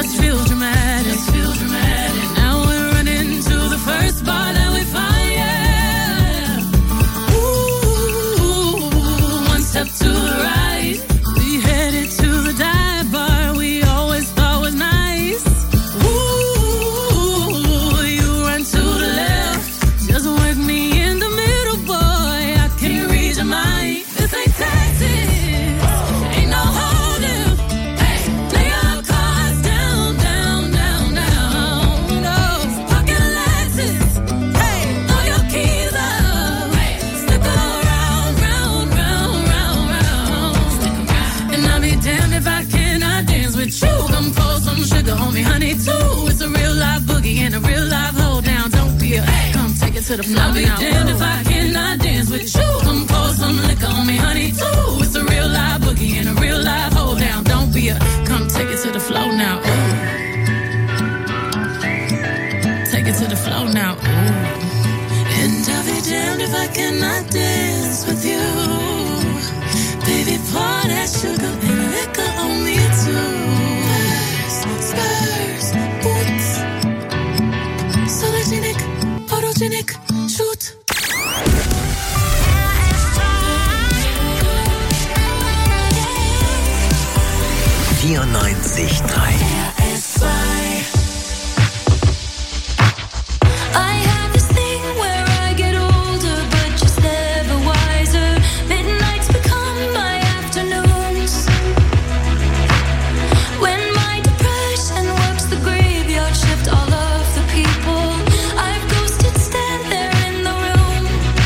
It feels dramatic. It feels dramatic. Now we're running to the first bar that we find. Yeah. Ooh, one step to the right. We headed to the dive bar we always thought was nice. Ooh, you run to the left. Just work me in the middle, boy. I can't read your mind. This ain't Texas. Ain't no holding. Hey, lay our cards down, down, down, down. No, pocket Lexus. Hey, throw your keys up. Hey, stick around, round, round, round, round. Stick around. And I'll be damned if I cannot dance with you. Come pour some sugar on me, honey, too. It's a real live boogie and a real live hold down. Don't be a come take it to the floor. I'll be damned if I cannot dance with you. Come pour some liquor on me, honey, too. It's a real live boogie and a real live hold down. Don't be a come take it to the floor now. Ooh. Take it to the floor now. Ooh. And I'll be damned if I cannot dance with you. Baby, pour that sugar and liquor on me too. Spurs, boots, sologenic, photogenic, shoot. 94.3 I have this thing where I get older, but just never wiser. Midnights become my afternoons. When my depression works the graveyard shift, all of the people I've ghosted stand there in the room.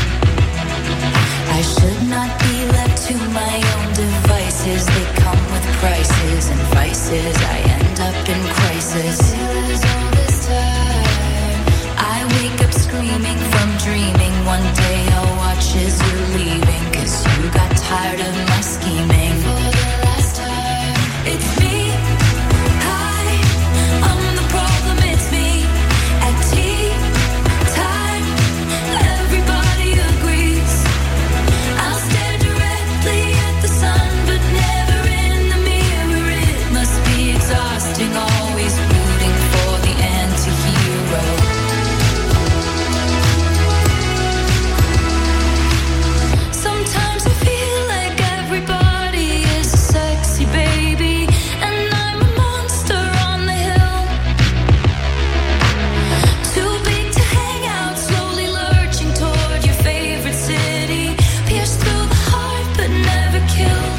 I should not be left to my own devices. They come with prices and vices. I end up in crisis. All this time I wake up screaming from dreaming. One day I'll watch as you're leaving, 'cause you got tired of my scheming. For the last time, it's me. Hi, I'm the problem, it's me. At tea time, everybody agrees. I'll stare directly at the sun, but never in the mirror. It must be exhausting, always rooting for the anti-hero. Sometimes I feel like everybody is a sexy baby, and I'm a monster on the hill. Too big to hang out, slowly lurching toward your favorite city. Pierced through the heart, but never killed.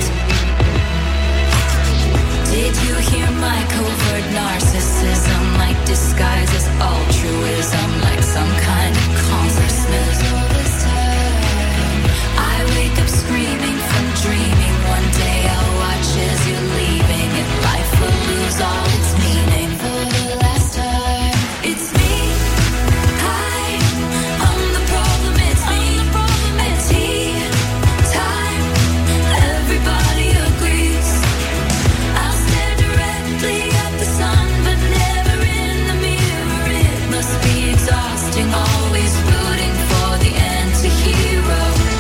Did you hear my covert narcissism? Like disguise as altruism, like some kind of consciousness. All this time I wake up screaming from dreaming. One day I'll watch as you're leaving, and life will lose all its meaning. For the last time, it's me. Hi, I'm the problem, it's me. At tea time, everybody agrees. I'll stare directly at the sun, but never in the mirror. It must be exhausting, always rooting for the anti-hero.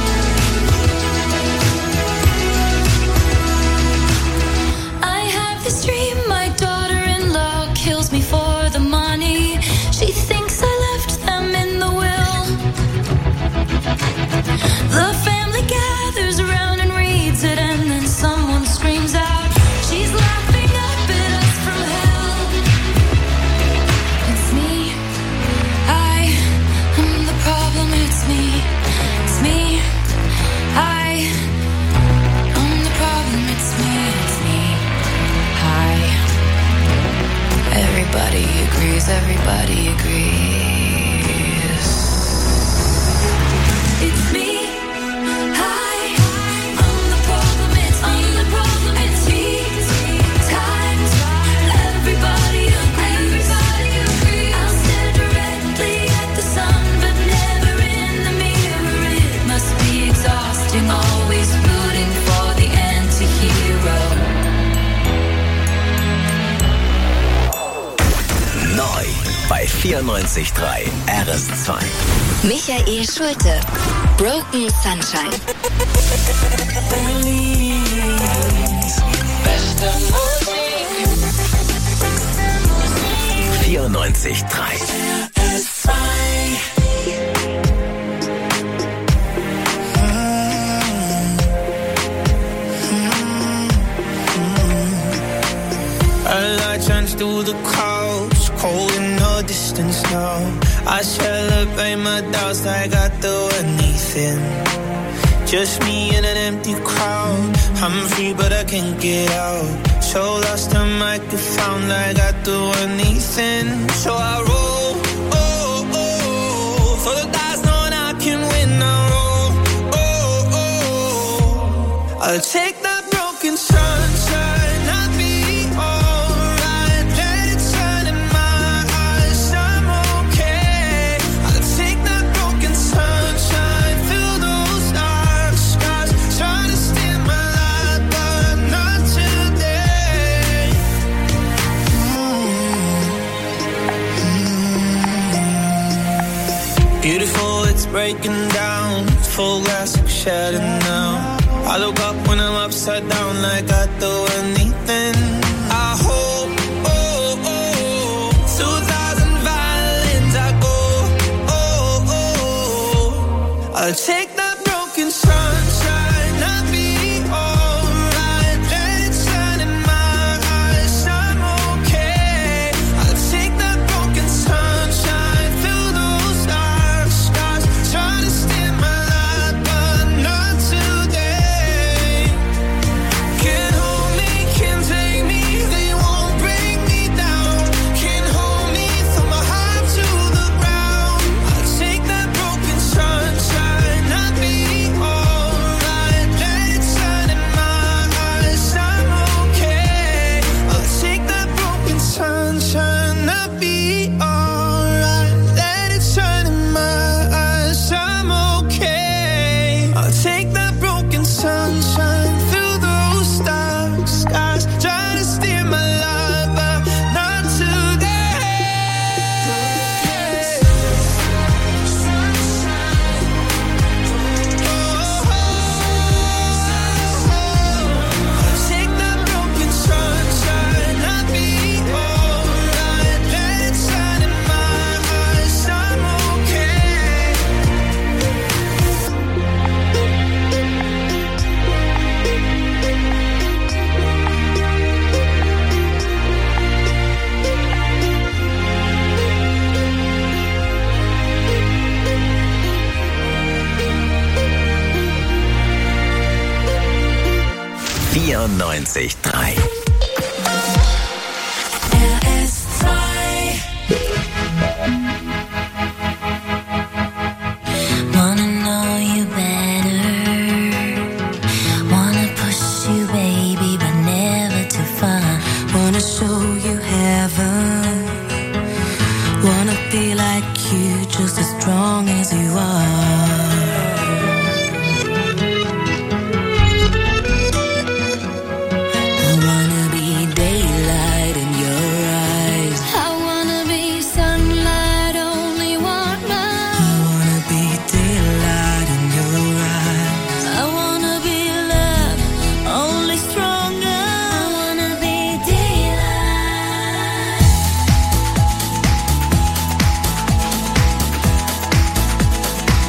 I have this dream, my daughter-in-law kills me for the money. She thinks I left them in the will. The family gathers around and reads it, and then someone screams out, she's laughing up at us from hell. It's me. I'm the problem, it's me. It's me. I'm the problem, it's me. It's me. Hi. Everybody agrees, everybody agrees. It's me. Hi. I'm the problem, it's me. I'm the problem, it's me. Time. Everybody agrees. I'll stare directly at the sun, but never in the mirror. It must be exhausting, always rooting for the anti-hero. Neu bei 94.3 RS2. Michael Schulte, Broken Sunshine. Beste Musik. 94.3. Through the couch, cold in no distance now. I celebrate my doubts like I do anything. Just me in an empty crowd. I'm free but I can't get out. So lost I might get found like I do anything. So I roll, oh, oh, for the dice knowing I can win. I roll, oh, oh, I'll take that broken sunshine. I'll be alright. Let it shine in my eyes. I'm okay. I'll take that broken sunshine. Fill those dark skies. Try to steal my light, but not today. Beautiful, it's breaking down. Full glass of shattered now. I look up when I'm upside down like I do anything. I hope, oh, oh, 2,000 violins I go, oh, oh, I'll take that broken sunshine. I'll be alright. Let it shine in my eyes. I'm okay. I'll take that broken sunshine. Fill those dark skies. Try to steal my light, but not today. Can't hold me, can't take me. They won't bring me down. Can't hold me from my heart to the ground. I'll take that broken sunshine. I'll be alright. Let it shine in my eyes. I'm okay. I'll take that broken sunshine. I'll be alright. Let it shine in my eyes. I'm okay. I'll take that broken sunshine. Fill those dark skies. Try to steer my life, but not today. I'll take that broken sunshine. I'll be alright. Let it shine in my eyes. I'm okay. 94.3. Wanna know you better. Wanna push you, baby, but never too far. Wanna show you heaven. Wanna be like you, just as strong as you are. I wanna be daylight in your eyes. I wanna be sunlight, only one love. I wanna be daylight in your eyes. I wanna be love, only stronger. I wanna be daylight.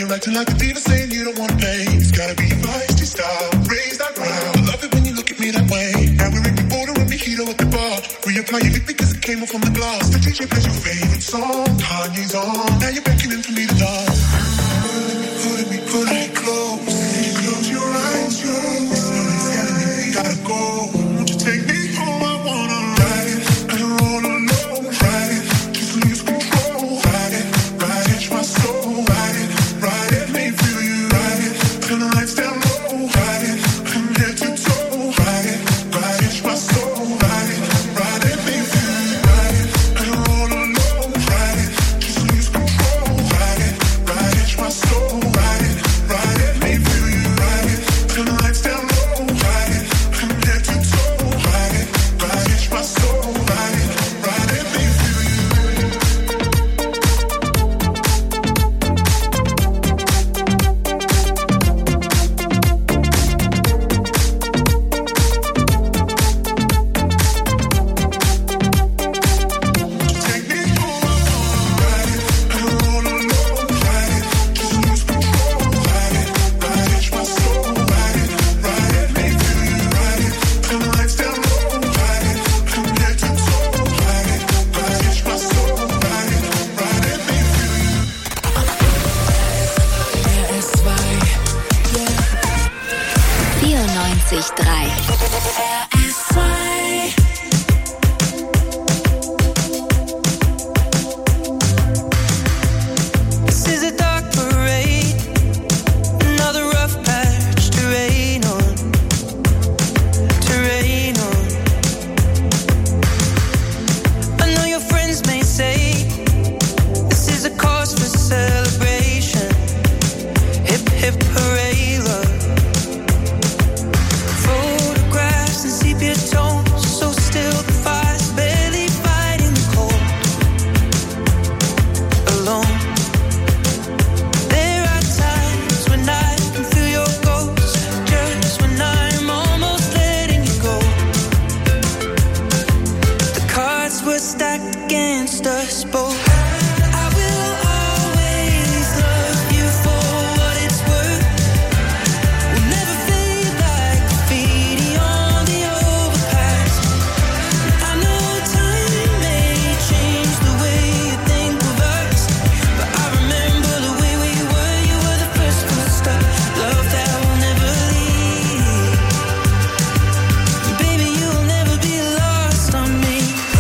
you're acting like a diva, saying you don't wanna play. It's gotta be feisty style, raise that ground. I love it when you look at me that way. Now we're in the border and mojito at the bar. Reapply your lip because it came off from the glass. The DJ plays your favorite song, Kanye's on. Now you're beckoning for me to dance. Put me close. Close your eyes, it's telling me we gotta go. Won't you take me home? I wanna ride it, and roll alone. Ride it, just lose control. Ride it, catch my soul. Ride it, let me feel you. Ride it, turn the lights down low. Ride it, from head to toe. Ride it, catch my soul. Ride it, let me feel you. Ride it, and roll alone. Ride it, just lose control. Ride it, catch my soul. Ride it, let me feel you. Ride it, turn the lights down low. Ride it, from head to toe. Ride it, catch my soul. Ride it, let me feel you. Take me home, I wanna ride it, and roll alone. Ride it, just lose control. Ride it, catch my soul. Ride it, let me feel you. Ride it, turn the lights down low. Ride it, from head to toe. Ride it, catch my soul. Ride it, let me feel you. RS2. 94.3. RS2. This is a dark parade, another rough patch to rain on. I know your friends may say this is a cause for celebration. Hip hip hooray, love. Photographs and sepia tones, so still the fire's barely fighting the cold. Alone. There are times when I can feel your ghost, just when I'm almost letting you go. The cards were stacked against us both. I will always love you for what it's worth. We'll never fade like graffiti on the overpass. I know time may change the way you think of us, but I remember the way we were. You were the first to start. Love that will never leave. Baby, you'll never be lost on me.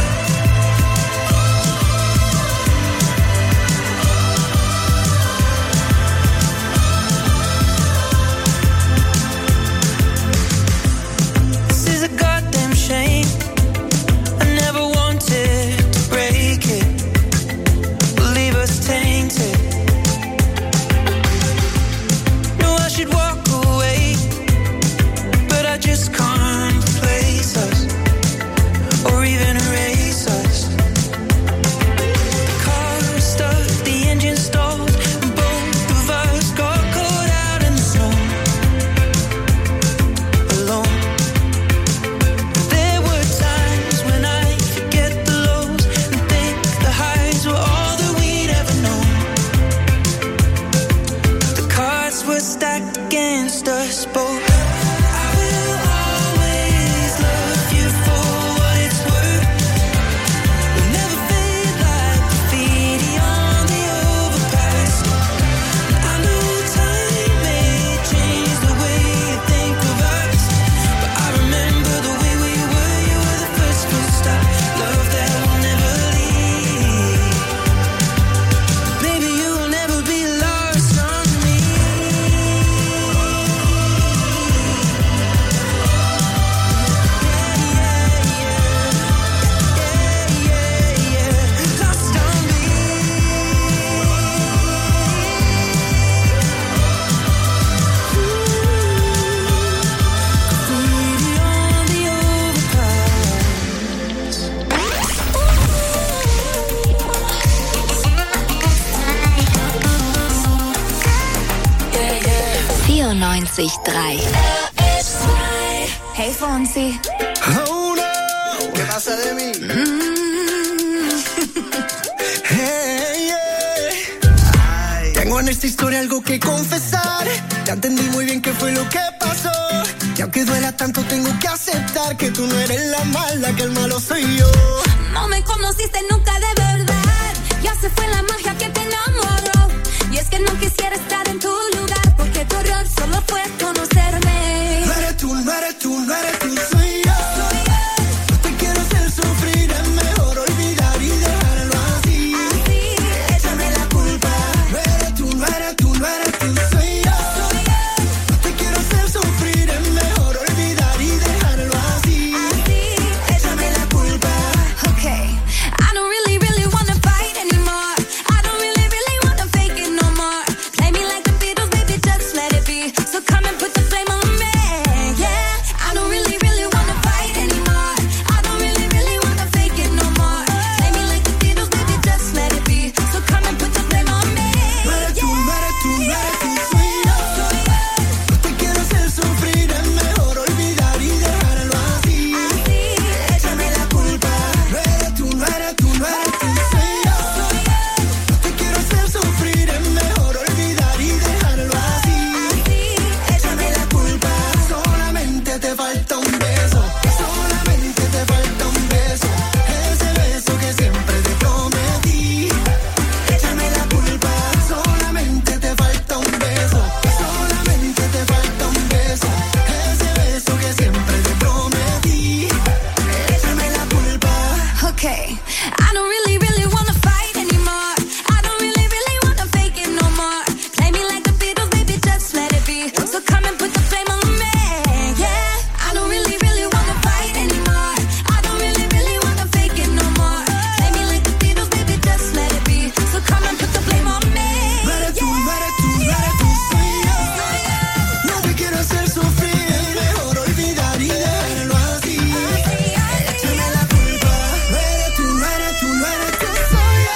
This is a goddamn shame. I never wanted to break it, leave us tainted. No, I should walk away, but I just can't replace us or even erase us. The car stuck, the engine stalled, and both of us got caught out in the snow. Alone. There were times when I forget the lows and think the highs were all that we'd ever known. The cards were stacked against us both. I will always love you for what it's worth. We'll never fade like graffiti on the overpass. I know time may change the way you think of us, but I remember the way we were. You were the first to start. Love that will never leave. Baby, you will never be lost on me. Lost on me. Graffiti on the overpass. 94.3. Hey Fonsi. Oh no, ¿qué pasa de mí? Hey, yeah. Tengo en esta historia algo que confesar. Ya entendí muy bien qué fue lo que pasó. Y aunque duela tanto tengo que aceptar que tú no eres la mala, que el malo soy yo. No me conociste nunca de verdad. Ya se fue la magia que te enamoró. Y es que no quisiera estar en tu lugar, porque tu error solo fue conocerme. No eres tú, no eres tú, no eres tú, soy yo. No te quiero hacer sufrir, es mejor olvidar y dejarlo así. Así, échame la culpa. No eres tú, no eres tú, no eres tú, soy yo. No te quiero hacer sufrir, es mejor olvidar y dejarlo así. así, Échame la culpa. okay. I don't really, really wanna fight anymore. I don't really, really wanna fake it no more. Play me like the Beatles, baby, just let it be. So come and put the flame on me, yeah. I don't really, really wanna fight anymore. I don't really, really wanna fake it no more. Play me like the Beatles, baby, just let it be. So come and put the flame on me, No eres tú, no eres tú, no eres tú, soy yo. No te quiero hacer sufrir, es mejor olvidar y dejarlo así. así, Échame la culpa. No eres tú, no eres tú, no eres tú, soy yo. No te quiero hacer sufrir, es mejor olvidar y dejarlo así. Échame la culpa. Solamente te falta un beso. Solamente te falta un beso. Ese beso que siempre te prometí. Échame la culpa. Solamente te falta un beso. Solamente te falta un beso. Ese beso que siempre te prometí. Échame la culpa. okay. I don't really, really wanna fight anymore. I don't really, really wanna fake it no more. Play me like the Beatles, baby, just let it be. So come and put the flame on me, yeah. I don't really, really wanna fight anymore. I don't really, really wanna fake it no more. Play me like the Beatles, baby, just let it be. So come and put the flame on me, No eres tú, no eres tú, no eres tú, soy yo. No te quiero hacer sufrir, es mejor olvidar y dejarlo así. Échame la culpa. No eres tú, no eres tú, no eres tú, soy yo.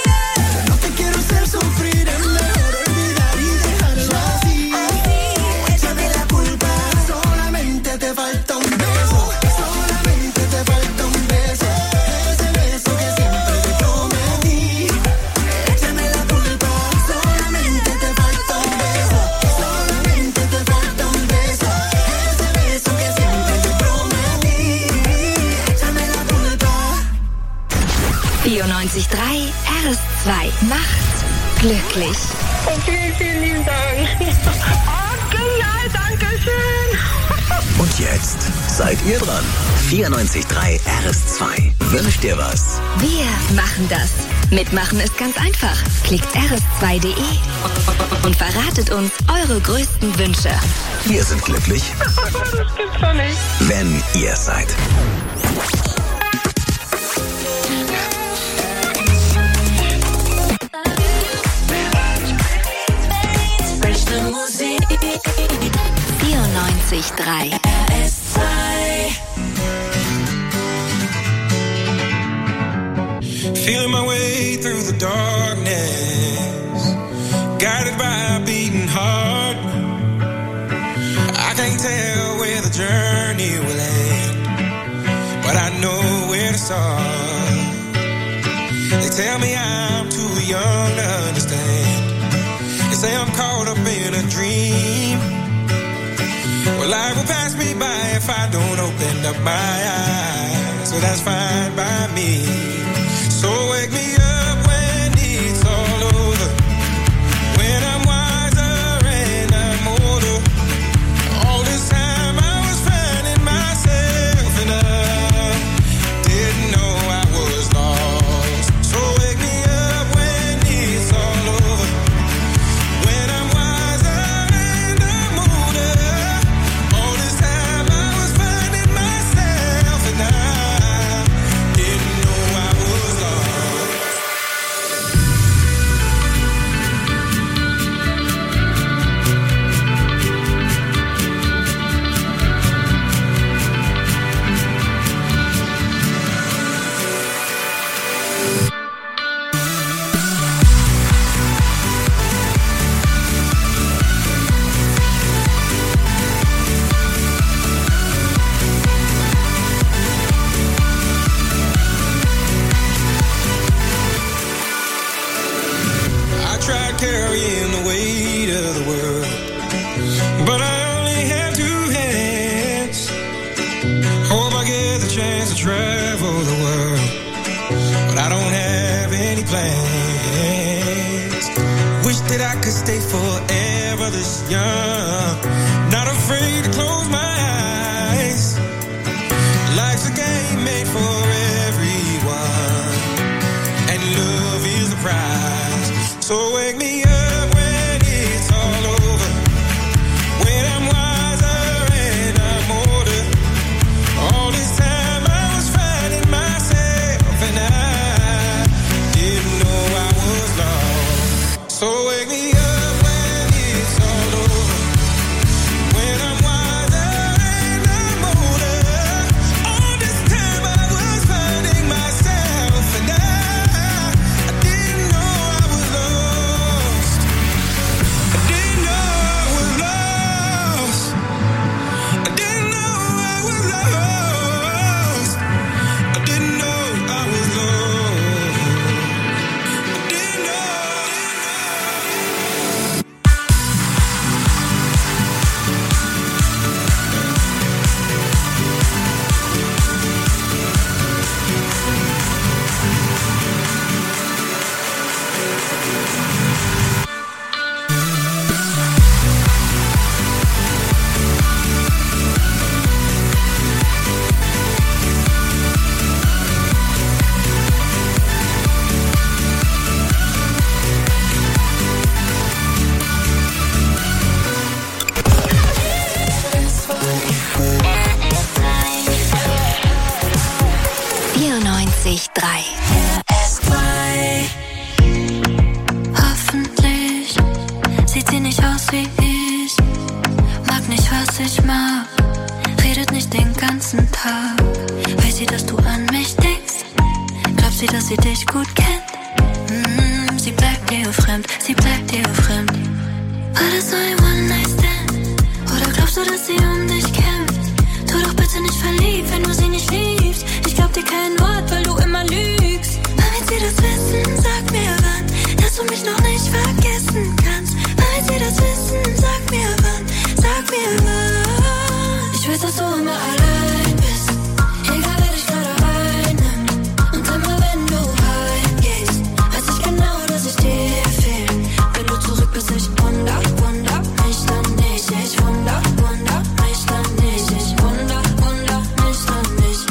No te quiero hacer sufrir, es mejor olvidar y dejarlo así. Échame la culpa. Solamente te falta un beso. Solamente te falta un beso. Ese beso que siempre te prometí. Échame la culpa. Solamente te falta un beso. Solamente te falta un beso. Ese beso que siempre te prometí. Échame la culpa. 94.3 RS2 macht glücklich. Vielen, vielen lieben Dank. Oh, genial, danke schön. Und jetzt seid ihr dran. 94.3 RS2. Wünscht ihr was? Wir machen das. Mitmachen ist ganz einfach. Klickt rs2.de und verratet uns eure größten Wünsche. Wir sind glücklich, Das gibt's doch nicht. wenn ihr seid. Beste Musik, 94.3 RS2. Feeling my way through the darkness, guided by a beating heart. I can't tell where the journey will end, but I know where to start. They tell me I'm too young to understand. They say I'm caught up in a dream. Well, life will pass me by if I don't open up my eyes. So that's fine by me. So wake me up when it's all over, when I'm wiser and I'm older. All this time I was finding myself and I didn't know I was lost. So wake me up when it's all over, when I'm wiser and I'm older. All this time I was finding myself and I didn't know I plans. Wish that I could stay forever this young. Not afraid to close my eyes. Life's a game made for everyone, and love is the prize. So wake me up when it's all over, when I'm wiser and I'm older. All this time I was finding myself, and I didn't know I was lost. So wake me up when it's all over, when I'm wiser and I'm older. All this time I was finding myself, and I didn't know I was lost. I didn't know I was lost. I didn't know I was lost. I didn't know I was lost. I didn't know. 94,3 Hoffentlich sieht sie nicht aus wie ich, mag nicht, was ich mag, redet nicht den ganzen Tag. Weiß sie, dass du an mich denkst? Glaubt sie, dass sie dich gut kennt? Sie bleibt dir fremd, sie bleibt dir fremd. War das so ein One-Night-Stand? Oder glaubst du, dass sie um dich kämpft? Tu doch bitte nicht verliebt, wenn du sie nicht liebst. Ich glaub dir kein Wort, weil du immer lügst. Aber wenn sie das wissen, sag mir wann, dass du mich noch nicht vergessen kannst. Aber wenn sie das wissen, sag mir wann, sag mir wann. Ich weiß, dass du immer allein bist, egal wer dich gerade einnimmt. Und immer wenn du heimgehst, weiß ich genau, dass ich dir fehl. Wenn du zurück bist, ich wunder mich dann nicht. Ich wunder mich dann nicht. Ich wunder mich dann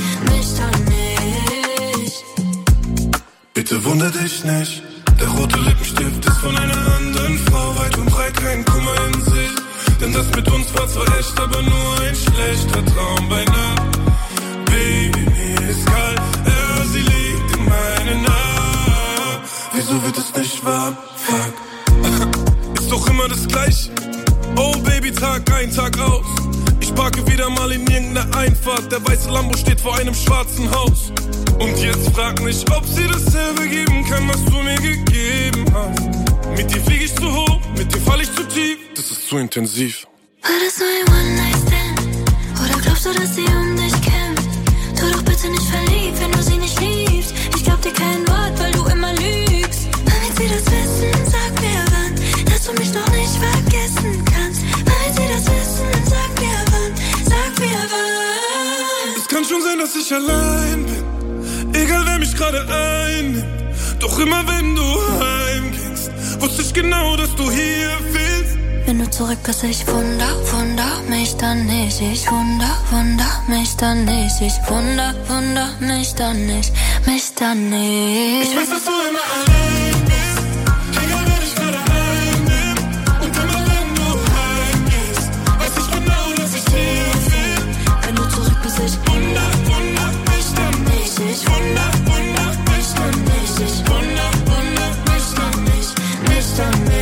nicht. Bitte wunder dich nicht, der rote Lippenstift ist von einer anderen Frau. Weit und breit kein Kummer in sich, denn das mit uns war zwar echt, aber nur ein schlechter Traum bei Nacht. Baby, mir ist kalt, ja, sie liegt in meinen Armen. Wieso wird es nicht warm? Fuck. Ist doch immer das Gleiche. Oh Baby, Tag ein, Tag aus. Ich parke wieder mal in irgendeiner Einfahrt. Der weiße Lambo steht vor einem schwarzen Haus. Und jetzt frag mich, ob sie dasselbe geben kann, was du mir gegeben hast. Mit dir flieg ich zu hoch, mit dir fall ich zu tief. Das ist zu intensiv. War das nur ein One-Night-Stand? Oder glaubst du, dass sie um dich kämpft? Tu doch bitte nicht verliebt, wenn du sie nicht liebst. Ich glaub dir kein Wort, weil du immer lügst. Aber wenn sie das wissen, sag mir wann, dass du mich noch nicht vergessen kannst. Aber wenn sie das wissen, sag mir wann, sag mir wann. Es kann schon sein, dass ich allein bin, egal wer mich gerade einnimmt. Doch immer wenn du heimgingst, wusste ich genau, dass du hier fehlst. Wenn du zurück bist, ich wunder mich dann nicht. Ich wunder mich dann nicht. Ich wunder mich dann nicht. Ich weiß, dass du immer allein bist, egal wer dich gerade einnimmt. Und immer wenn du heimgehst, weiß ich genau, dass ich hier fehl. Wenn du zurück bist, ich wunder mich dann nicht. Ich wunder mich dann nicht. Ich wunder mich dann nicht. Mich dann nicht.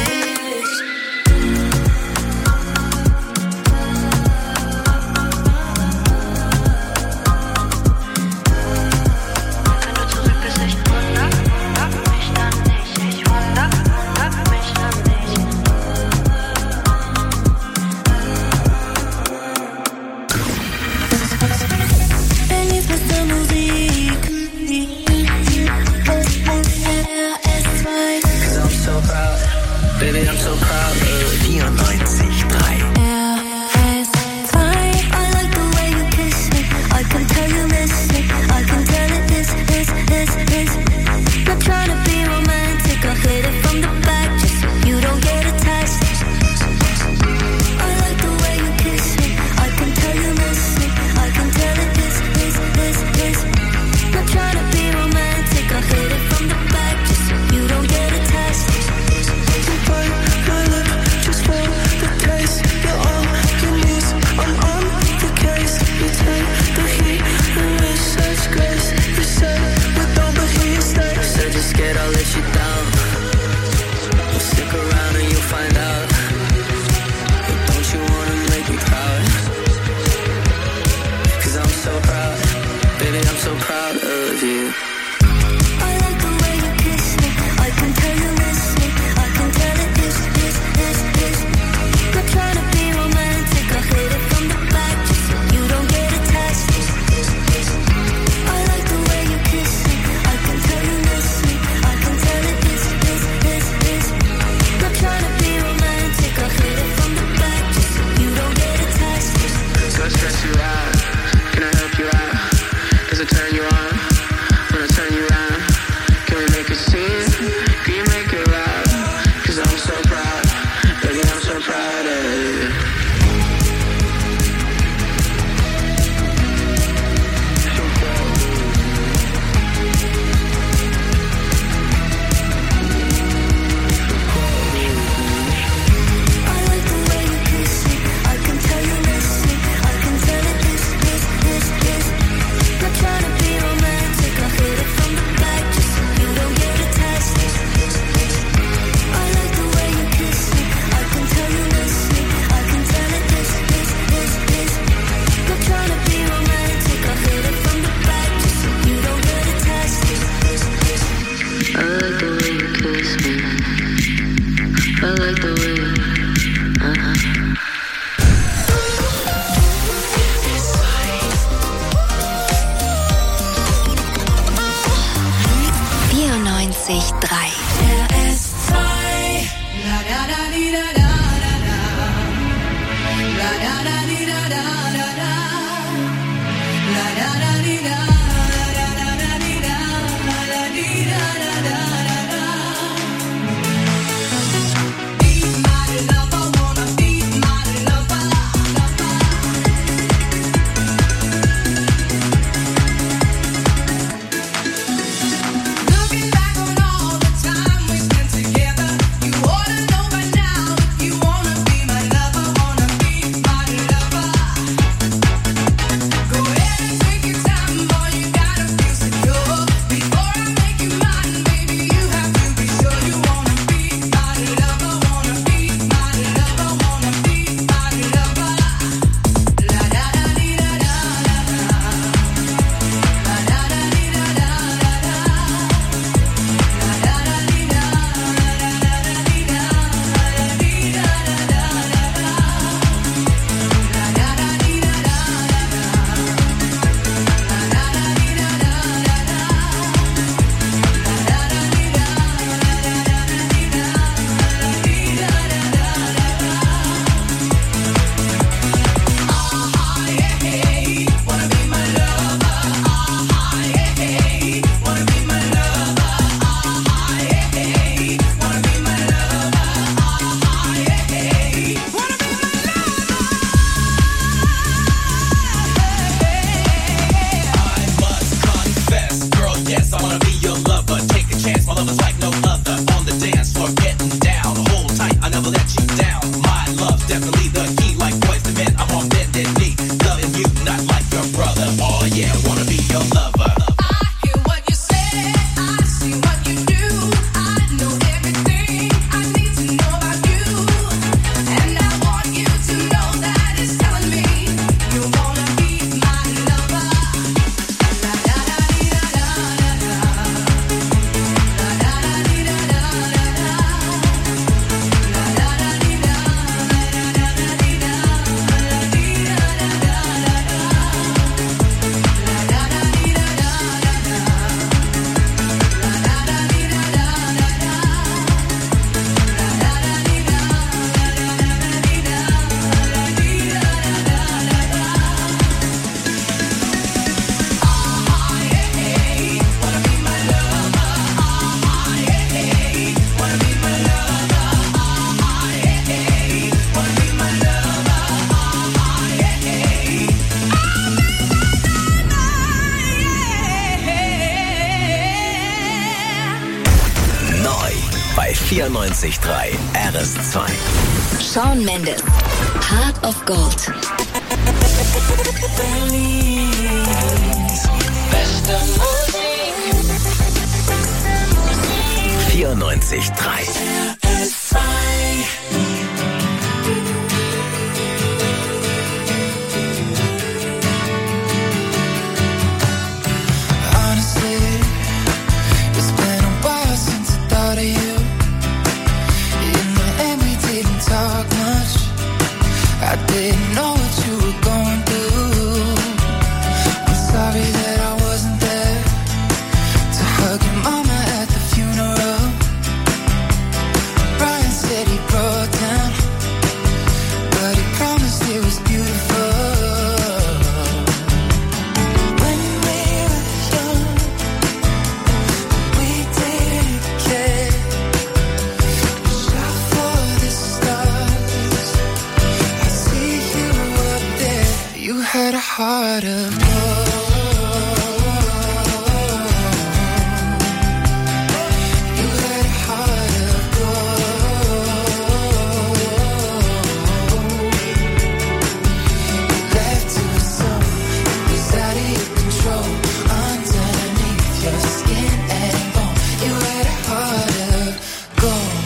Wenn du zurück bist, ich wunder mich dann nicht. Ich wunder mich dann nicht. Berlin ist der Musik. RS2. I'm so proud, baby, I'm so proud. 94,3. RS2. I like the way you kiss it. I can tell you miss it. I can tell it is. Not trying to be RS2. Bei 94.3 RS2. Shawn Mendes, Heart of Gold. Beste Musik. 94.3 RS2. I didn't know what you were going through. I'm sorry that I wasn't there to hug your mama at the funeral. Brian said he broke down, but he promised it was beautiful. When we were young, we didn't care. We shot for the stars. You had a heart of gold. You had a heart of gold. You left to a song that was out of your control. Underneath your skin and bone, you had a heart of gold.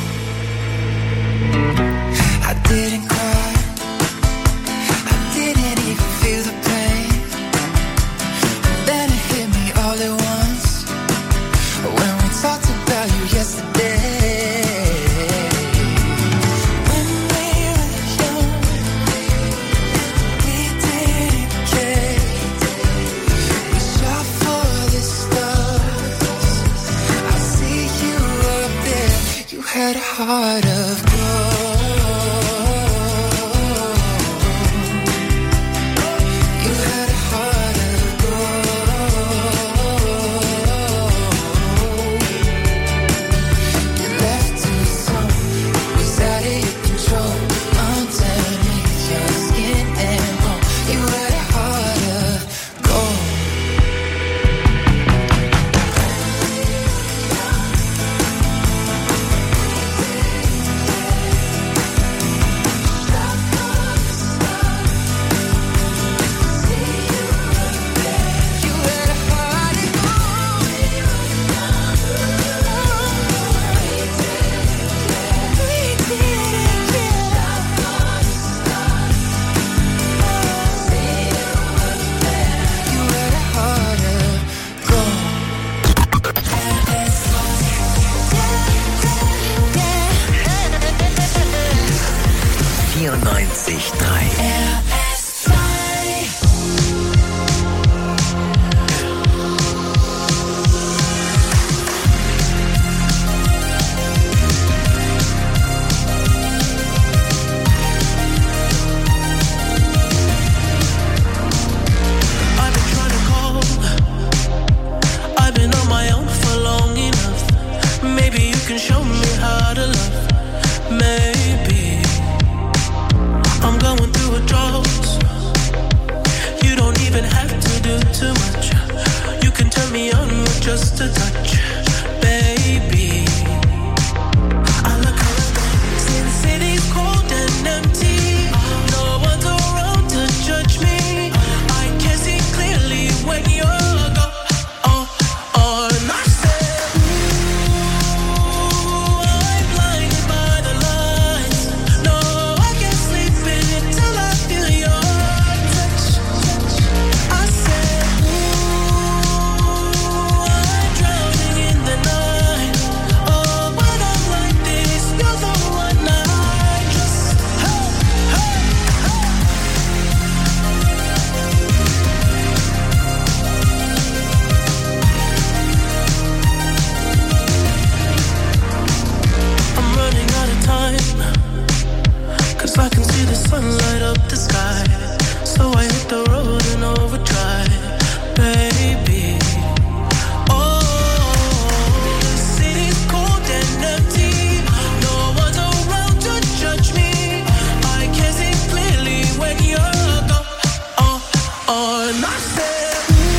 I didn't cry. I didn't even feel the pain. had a heart of gold. You had a heart of gold. You left too soon, was out of your control. Underneath your skin and bone, you had a heart of gold. 'Cause I can see the sun light up the sky. So I hit the road and overdrive, baby. Oh, the city's cold and empty. No one's around to judge me. I can see clearly when you're gone. And I said,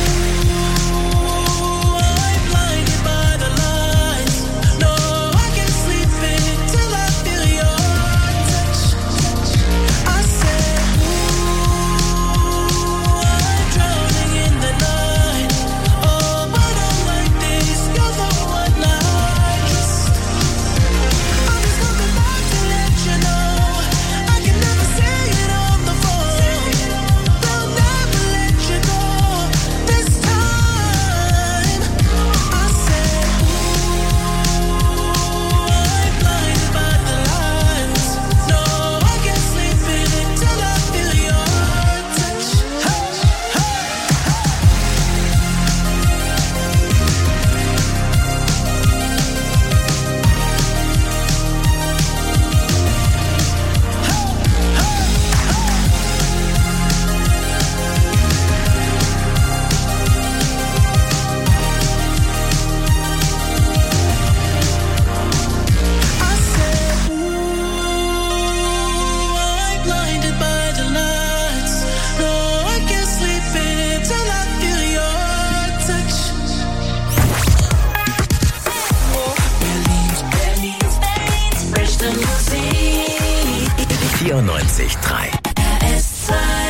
ooh, I'm blinded by the lights. No, I can't sleep until I feel your touch. I said, ooh, I'm drowning in the night. Oh, but I'm like this, you're the one I trust. I'm just coming back to let you know I can never say it on the phone. They'll never let you go this time. I said, ooh, I'm blinded by the lights. No, I can't sleep until I feel your touch. Hey, hey, I said, ooh, I'm blinded by the lights. No, I can't sleep until I feel your touch. Berlins beste Musik. 94.3. RS2.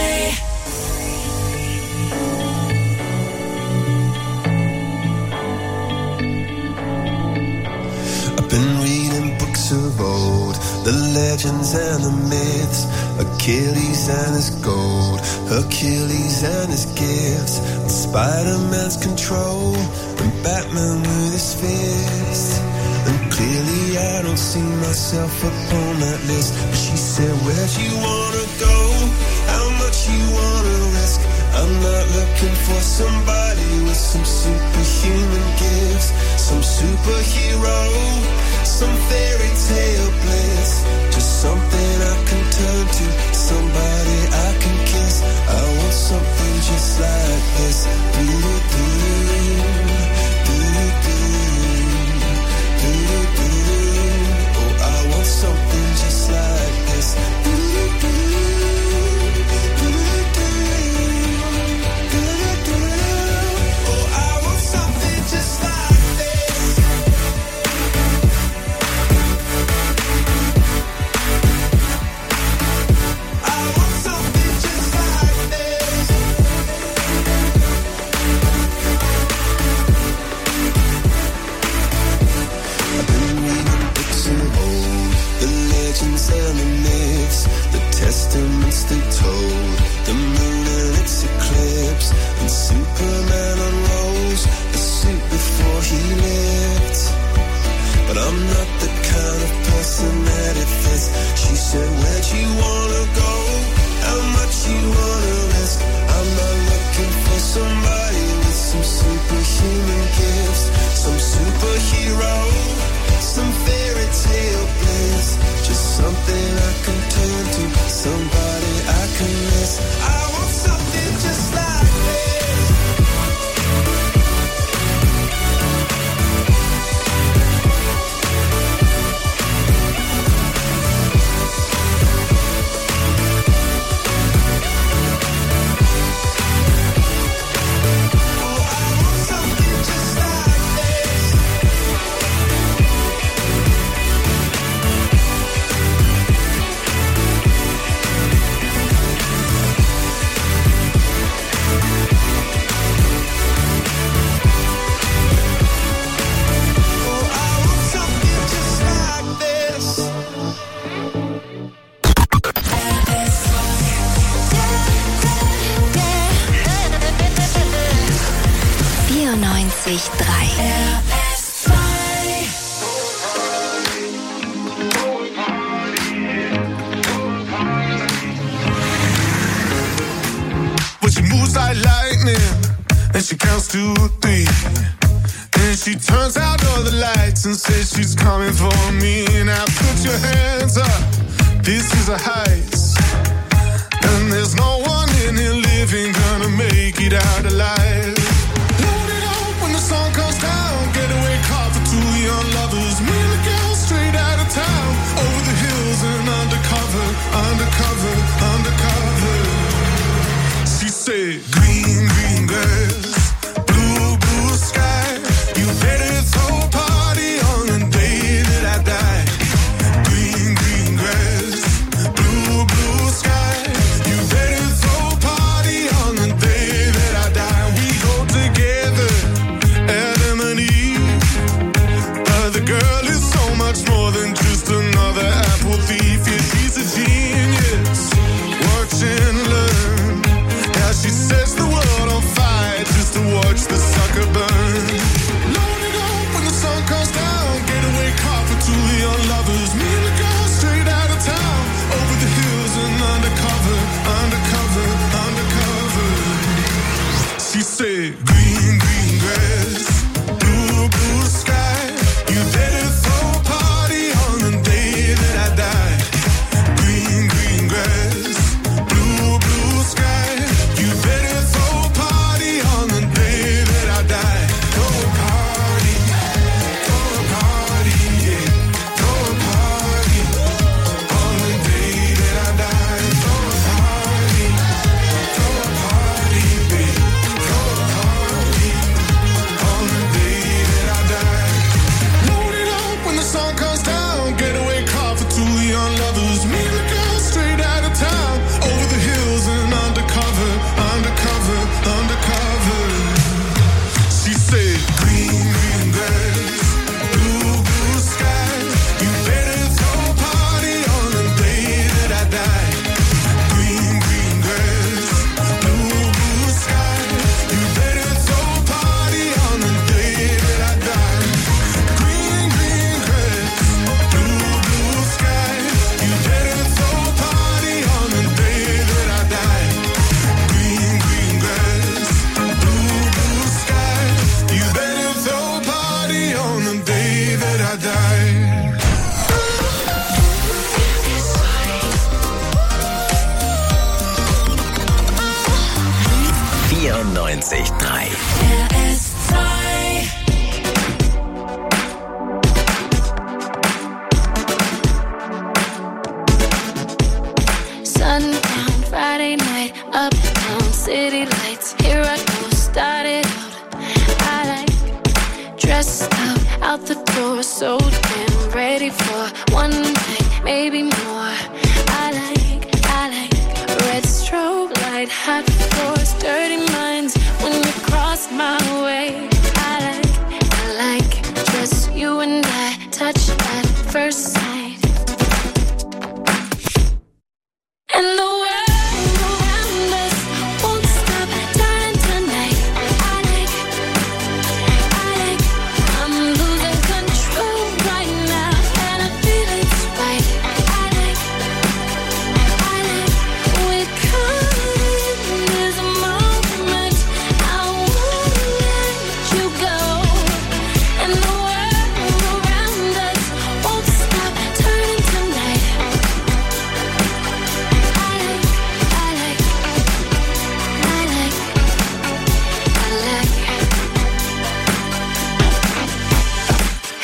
I've been reading books of old, the legends and the myths, Achilles and his gold, Hercules and his gifts, and Spider-Man's control, and Batman with his fist. And clearly I don't see myself upon that list. But she said, where'd you wanna go? How much you wanna risk? I'm not looking for somebody with some superhuman gifts, some superhero, some fairy tale. they told the moon in its eclipse, and Superman unrolls a suit before he lived. But I'm not the kind of person that it fits. She said, where'd you wanna go? How much you wanna risk? I'm not looking for somebody with some superhuman gifts, some superhero, some fairy tale bliss. Just something I can turn to, somebody I can miss. I want something just like this. But she moves like lightning, and she counts to 3. And she turns out all the lights and says she's coming for me. Now put your hands up, this is a heist. And there's no one in here living gonna make it out alive. Load it up when the sun comes down, getaway car for 2 young lovers. Me and the girl straight out of town, over the hills and undercover, undercover, undercover. She said, green, green grass, blue, blue sky. You better throw a party on the day that I die. Green, green grass, blue, blue sky. You better throw a party on the day that I die. We go together, Adam and Eve. But the girl is so much more than just another apple thief. Yeah, she's a genius. Watch and learn. She sets the world on fire just to watch the sucker burn. Load it up when the sun comes down, getaway car for 2 young lovers. Me and the girl straight out of town, over the hills and undercover, undercover, undercover. She said, green, green grass, blue, blue sky. You better throw a party on the day that I die. Green, green grass, blue, blue sky. You better throw a party on the day that I die. Throw a party, yeah. Throw a party on the day that I die. Throw a party, babe. Throw a party on the day that I die. Load it up when the sun comes down, getaway car for 2 young lovers. Me and the girl straight out of town, over the hills and undercover, undercover, undercover. She said, green, green grass, blue, blue sky. You better throw a party on the day that I die. Green, green grass, blue, blue sky. You better throw a party on the day that I die. Green, green grass, blue, blue sky. You better throw a party on the day that I die. Green, green grass, blue, blue sky. You better throw a party on the day that I die. 94.3 Sundown, Friday night, uptown, city lights. Here I go, started out. I like dressed out the door, so damn ready for one night, maybe more. I like red strobe light, hot floors, dirty minds. When you cross my way, I like just you and I, touch at first sight. And the world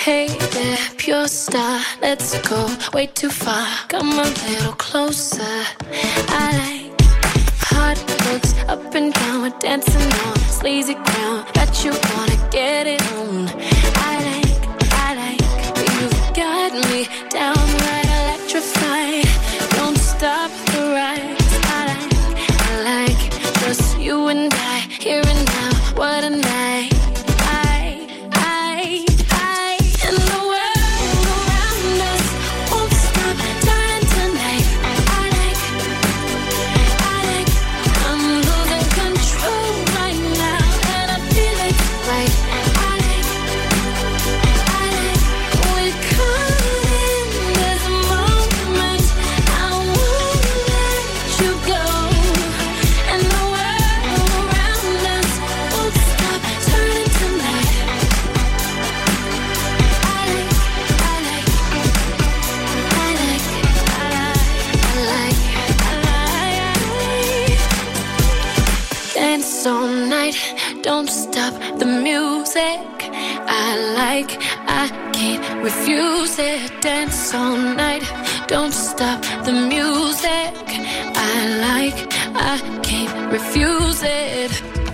Hey there, pure star, let's go way too far. Come a little closer. I like hot looks up and down, we're dancing on sleazy ground. Bet you wanna get it on. I like, you've got me downright electrified. Don't stop the ride. I like, just you and I, here and now, what a night. And the world around us won't stop turning tonight. I like, I'm losing control right now, and I feel it's right. I like, we're caught in this moment. I won't let you go. And the world around us won't stop turning tonight. Dance all night, don't stop the music. I can't refuse it. Dance all night, don't stop the music. I can't refuse it.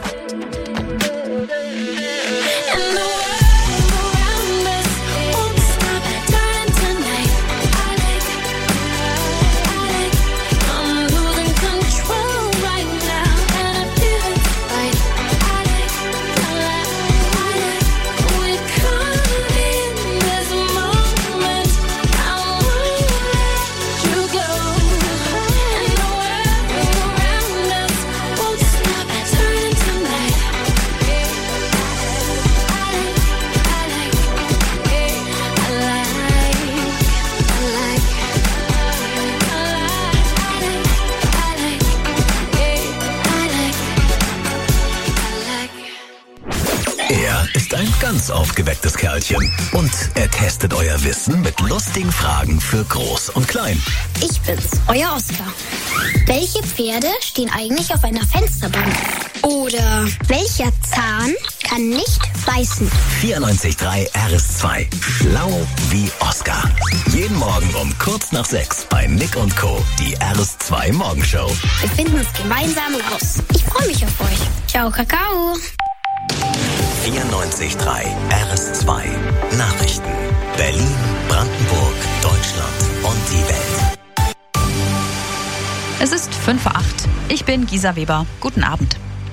And the world around us won't stop turning tonight. I like, I'm losing control right now, and I feel it's right. I like, we're caught in this moment. I won't let you go. And the world around us won't stop turning tonight. Er ist ein ganz aufgewecktes Kerlchen und er testet euer Wissen mit lustigen Fragen für Groß und Klein. Ich bin's, euer Oskar. Welche Pferde stehen eigentlich auf einer Fensterbank? Oder welcher Zahn kann nicht beißen? 94.3 RS2. Schlau wie Oscar. Jeden Morgen um kurz nach 6 bei Nick und Co. Die RS2 Morgenshow. Wir finden uns gemeinsam raus. Ich freue mich auf euch. Ciao, Kakao. 94.3 RS2. Nachrichten. Berlin, Brandenburg, Deutschland und die Welt. Es ist 5:08. Ich bin Gisa Weber. Guten Abend.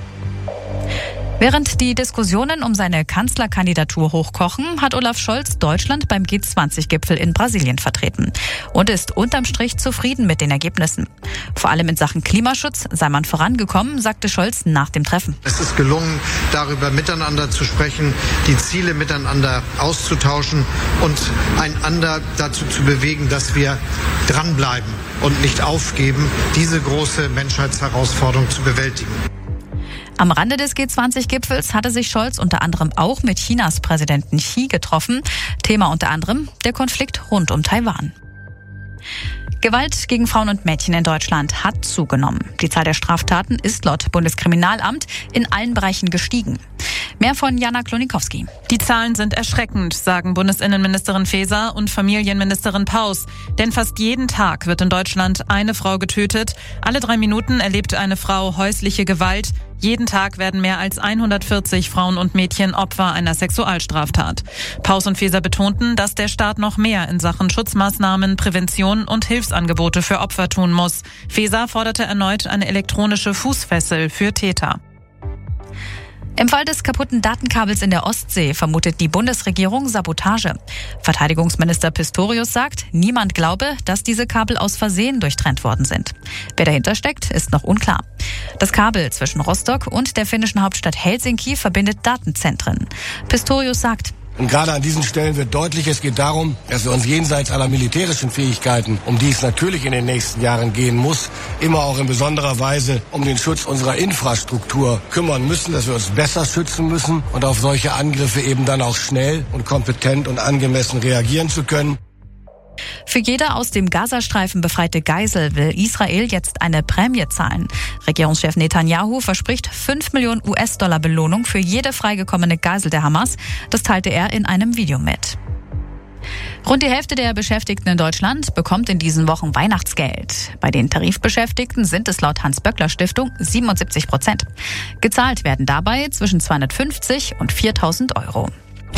Während die Diskussionen um seine Kanzlerkandidatur hochkochen, hat Olaf Scholz Deutschland beim G20-Gipfel in Brasilien vertreten und ist unterm Strich zufrieden mit den Ergebnissen. Vor allem in Sachen Klimaschutz sei man vorangekommen, sagte Scholz nach dem Treffen. Es ist gelungen, darüber miteinander zu sprechen, die Ziele miteinander auszutauschen und einander dazu zu bewegen, dass wir dranbleiben und nicht aufgeben, diese große Menschheitsherausforderung zu bewältigen. Am Rande des G20-Gipfels hatte sich Scholz unter anderem auch mit Chinas Präsidenten Xi getroffen. Thema unter anderem der Konflikt rund um Taiwan. Gewalt gegen Frauen und Mädchen in Deutschland hat zugenommen. Die Zahl der Straftaten ist laut Bundeskriminalamt in allen Bereichen gestiegen. Mehr von Jana Klonikowski. Die Zahlen sind erschreckend, sagen Bundesinnenministerin Faeser und Familienministerin Paus. Denn fast jeden Tag wird in Deutschland eine Frau getötet. Alle 3 Minuten erlebt eine Frau häusliche Gewalt. Jeden Tag werden mehr als 140 Frauen und Mädchen Opfer einer Sexualstraftat. Paus und Faeser betonten, dass der Staat noch mehr in Sachen Schutzmaßnahmen, Prävention und Hilfsangebote für Opfer tun muss. Faeser forderte erneut eine elektronische Fußfessel für Täter. Im Fall des kaputten Datenkabels in der Ostsee vermutet die Bundesregierung Sabotage. Verteidigungsminister Pistorius sagt, niemand glaube, dass diese Kabel aus Versehen durchtrennt worden sind. Wer dahinter steckt, ist noch unklar. Das Kabel zwischen Rostock und der finnischen Hauptstadt Helsinki verbindet Datenzentren. Pistorius sagt, und gerade an diesen Stellen wird deutlich, es geht darum, dass wir uns jenseits aller militärischen Fähigkeiten, um die es natürlich in den nächsten Jahren gehen muss, immer auch in besonderer Weise um den Schutz unserer Infrastruktur kümmern müssen, dass wir uns besser schützen müssen und auf solche Angriffe eben dann auch schnell und kompetent und angemessen reagieren zu können. Für jede aus dem Gazastreifen befreite Geisel will Israel jetzt eine Prämie zahlen. Regierungschef Netanyahu verspricht 5 Millionen US-Dollar Belohnung für jede freigekommene Geisel der Hamas. Das teilte er in einem Video mit. Rund die Hälfte der Beschäftigten in Deutschland bekommt in diesen Wochen Weihnachtsgeld. Bei den Tarifbeschäftigten sind es laut Hans-Böckler-Stiftung 77%. Gezahlt werden dabei zwischen 250 und 4.000 Euro.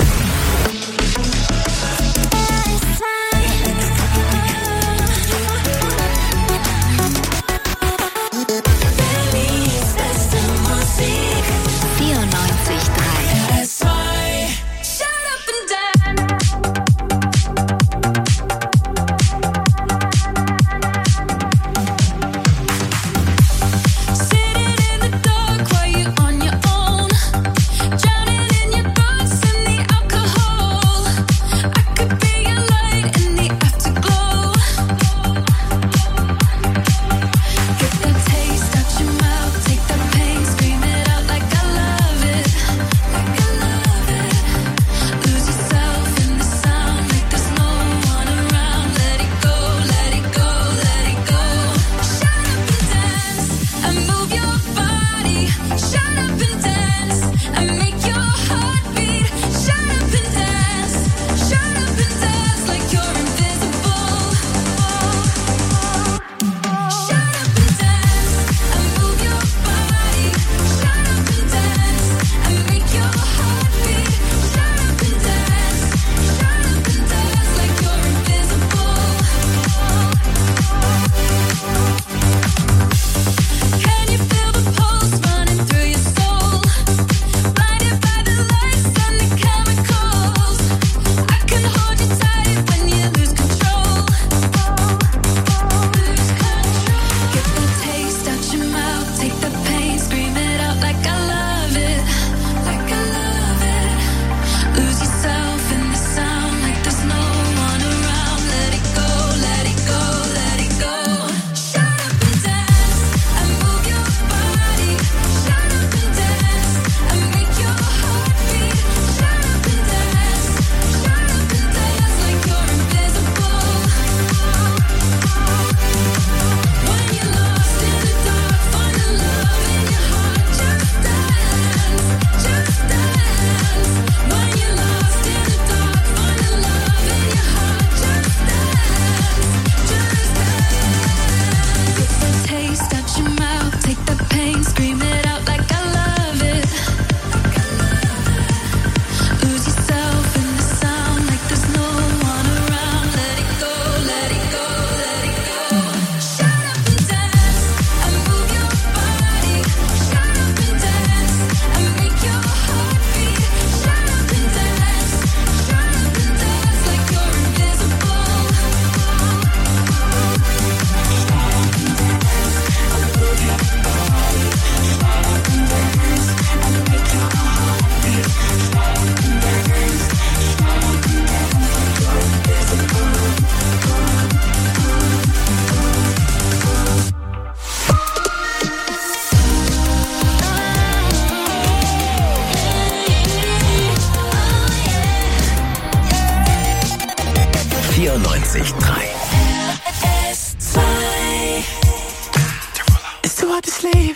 It's too hard to sleep.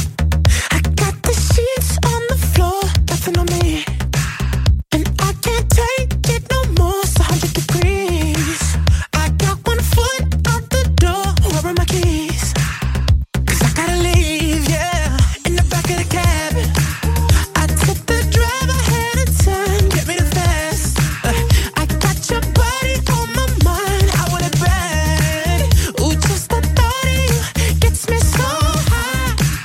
I got the sheets on the floor, nothing on me. And I can't take it no more, it's 100 degrees. I got one foot out the door, where are my keys? 'Cause I gotta leave, yeah, in the back of the cab. I took the drive ahead of time, get me the fast. I got your body on my mind, I want it bad. Ooh, just the thought of you gets me so high.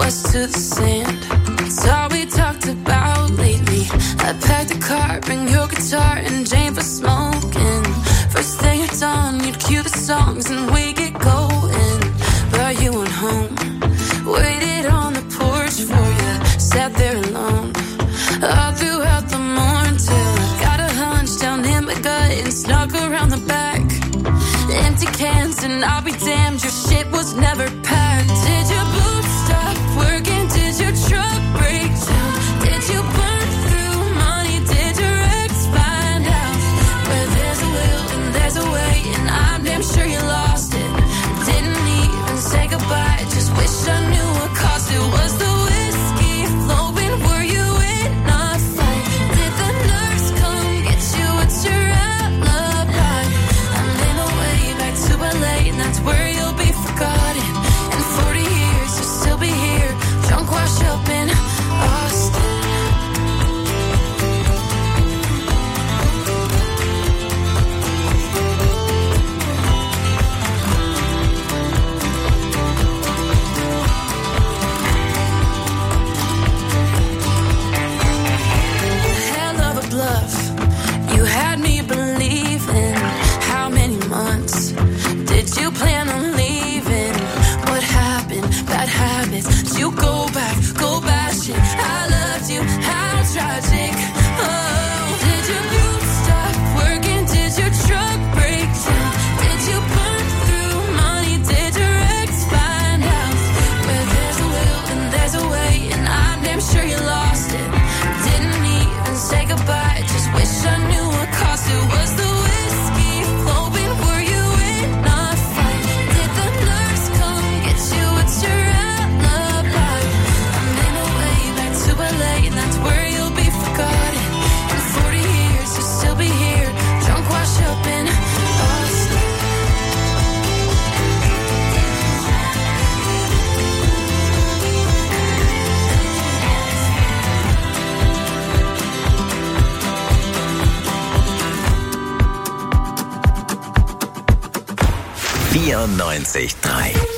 west to the sand. It's all we talked about lately. I packed a car, bring your guitar and Jane for smoking. First thing at dawn, you'd cue the songs and we get going. But you went home, waited on the porch for you, sat there alone all throughout the morning till I got a hunch down in my gut and snuck around the back. Empty cans and I'll be damned, your shit was never packed. Did your boots stop working? Did your truck break down? Did you burn through money? Did your ex find out? Where there's a will and there's a way, and I'm damn sure you lost it. Didn't even say goodbye, just wish I knew what cost it. Was the whiskey flowing? Were you in a fight? Did the nurse come get you? What's your alibi? I'm in a way back to LA, and that's where you'll be forgotten. In 40 years you'll still be here, drunk washed up in Austin. Hell of a bluff, you had me believing. How many months did you plan on leaving? What happened? Bad habits. Did you go back, go bashing? I loved you, how tragic. Oh, did your boots stop working? Did your truck break down? Did you burn through money? Did your ex find out? Where there's a will and there's a way, and I'm damn sure you lost it. Didn't even say goodbye, just wish I knew what cost it. Was the whiskey flowing? Were you in a fight? Did the nurse come get you? What's your alibi? I'm in a way back to LA, and that's where you'll be forgotten. In 40 years you'll still be here, drunk washed up in Austin. Vierundneunzig 3.